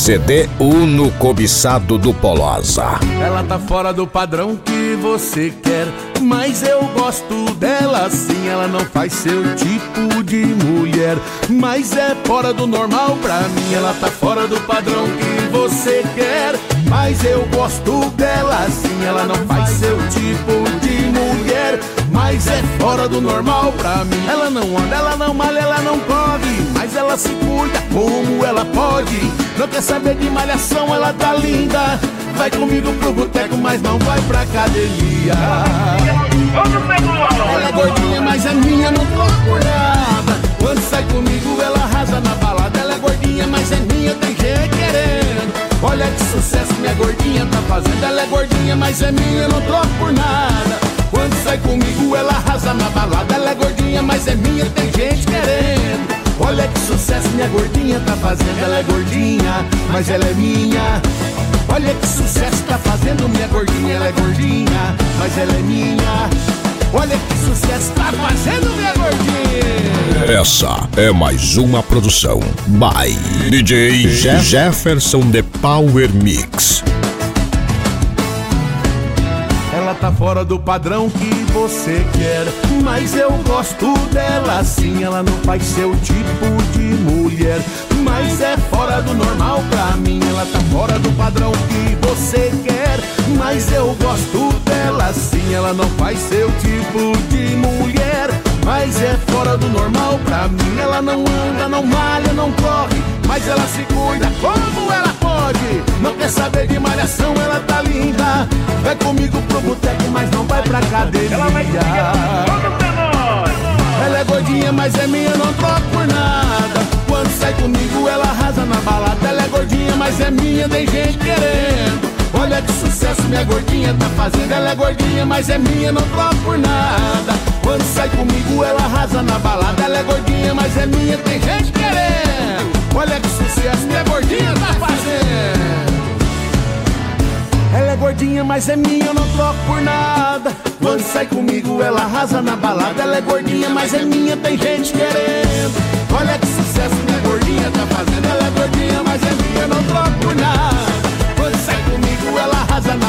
CD Uno cobiçado do Polosa. Ela tá fora do padrão que você quer, mas eu gosto dela sim. Ela não faz seu tipo de mulher, mas é fora do normal pra mim. Ela tá fora do padrão que você quer, mas eu gosto dela sim. Ela não faz seu tipo de mulher, mas é fora do normal pra mim. Ela não anda, ela não malha, ela não corre, mas ela se cuida como ela pode. Não quer saber de malhação, ela tá linda. Vai comigo pro boteco, mas não vai pra academia. Ela é gordinha, mas é minha, não troco nada. Quando sai comigo, ela arrasa na balada. Ela é gordinha, mas é minha, tem gente querendo. Olha que sucesso minha gordinha tá fazendo. Ela é gordinha, mas é minha, não troco por nada. Quando sai comigo, ela arrasa na balada. Ela é gordinha, mas é minha, tem gente querendo. Olha que sucesso minha gordinha tá fazendo. Ela é gordinha, mas ela é minha. Olha que sucesso tá fazendo minha gordinha. Ela é gordinha, mas ela é minha. Olha que sucesso tá fazendo minha gordinha. Essa é mais uma produção by DJ Jefferson The Power Mix. Ela tá fora do padrão que você quer, mas eu gosto dela sim. Ela não faz seu tipo de mulher, mas é fora do normal pra mim. Ela tá fora do padrão que você quer, mas eu gosto dela sim. Ela não faz seu tipo de mulher, mas é fora do normal pra mim. Ela não anda, não malha, não corre, mas ela se cuida como ela pode. Não quer saber de malhação, ela tá linda. Vai comigo pro boteco, mas não vai pra academia. Ela vai Ela é gordinha, mas é minha, não troco por nada. Quando sai comigo, ela arrasa na balada. Ela é gordinha, mas é minha, tem gente querendo. Olha que sucesso minha gordinha tá fazendo. Ela é gordinha, mas é minha, não troco por nada. Quando sai comigo, ela arrasa na balada. Ela é gordinha, mas é minha, tem gente querendo. Olha que sucesso minha gordinha tá fazendo. Ela é gordinha, mas é minha, eu não troco por nada. Quando sai comigo, ela arrasa na balada. Ela é gordinha, mas é minha, tem gente querendo. Olha que sucesso minha gordinha tá fazendo. Ela é gordinha, mas é minha, eu não troco por nada. Quando sai comigo, ela arrasa na